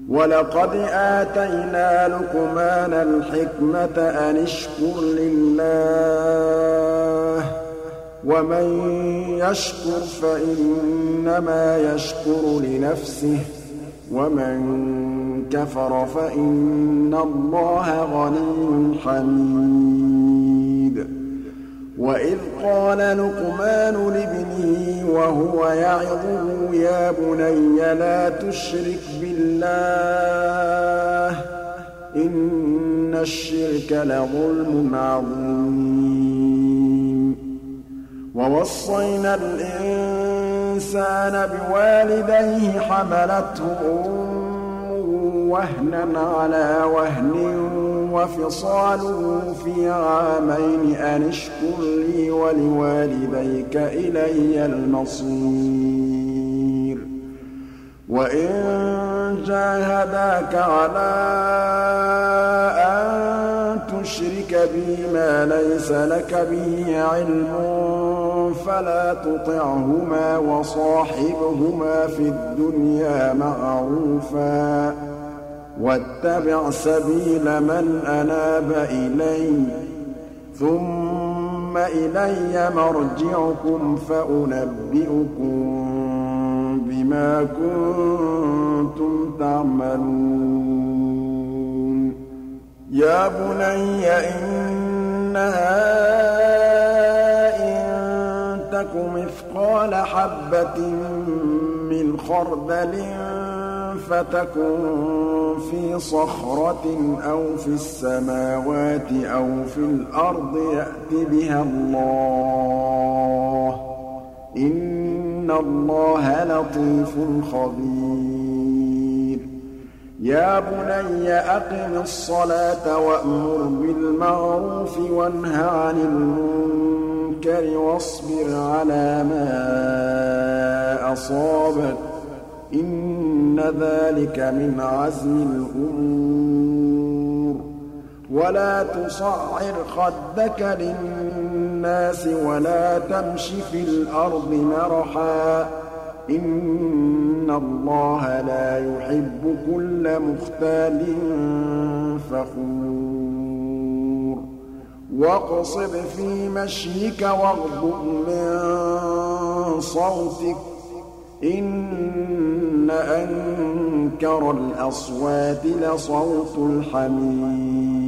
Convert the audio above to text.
وَلَقَدْ آتَيْنَا لُقْمَانَ الْحِكْمَةَ أَنِ اشْكُرْ لِلَّهِ ۚ وَمَن يَشْكُرْ فَإِنَّمَا يَشْكُرُ لِنَفْسِهِ ۖ وَمَن كَفَرَ فَإِنَّ اللَّهَ غَنِيٌّ حَمِيدٌ وَإِذْ قَالَ لُقْمَانُ لِابْنِهِ وَهُوَ يَعِظُهُ يَا بُنَيَّ لَا تُشْرِكْ بِاللَّهِ ۖ إِنَّ الشِّرْكَ لَظُلْمٌ عَظِيمٌ وَوَصَّيْنَا الْإِنسَانَ بِوَالِدَيْهِ حَمَلَتْهُ أُمُّهُ وَهْنًا عَلَىٰ وَهْنٍ وَفِصَالُهُ فِي عَامَيْنِ أَنِ اشْكُرْ لِي وَلِوَالِدَيْكَ إِلَيَّ الْمَصِيرُ وَإِن جَاهَدَاكَ عَلَىٰ أَن تُشْرِكَ بِي مَا لَيْسَ لَكَ بِهِ عِلْمٌ فَلَا تُطِعْهُمَا وَصَاحِبْهُمَا فِي الدُّنْيَا مَعْرُوفًا ۚ وَاتَّبِعْ سَبِيلَ مَنْ أَنَابَ إِلَيَّ ۚ ثُمَّ إِلَيَّ مَرْجِعُكُمْ فَأُنَبِّئُكُم بِمَا كُنتُمْ تَعْمَلُونَ يَا بُنَيَّ إِنَّهَا إِن تَكُ مِثْقَالَ حَبَّةٍ مِّنْ خَرْدَلٍ فَتَكُن فِي صَخْرَةٍ أَوْ فِي السَّمَاوَاتِ أَوْ فِي الْأَرْضِ يَأْتِ بِهَا اللَّهُ ۚ إِنَّ اللَّهَ لَطِيفٌ خَبِيرٌ يَا بُنَيَّ أَقِمِ الصَّلَاةَ وَأْمُرْ بِالْمَعْرُوفِ وَانْهَ عَنِ الْمُنكَرِ وَاصْبِرْ عَلَىٰ مَا أَصَابَكَ ۖ إِنَّ ذَٰلِكَ مِنْ عَزْمِ الْأُمُورِ وَلَا تُصَعِّرْ خَدَّكَ لِلنَّاسِ وَلَا تَمْشِ في الْأَرْضِ مَرَحًا ۖ إِنَّ اللَّهَ لَا يُحِبُّ كُلَّ مُخْتَالٍ فَخُورٍ وَاقْصِدْ فِي مَشْيِكَ وَاغْضُضْ مِن صَوْتِكَ ۚ إِنَّ أَنكَرَ الْأَصْوَاتِ لَصَوْتُ الْحَمِيرِ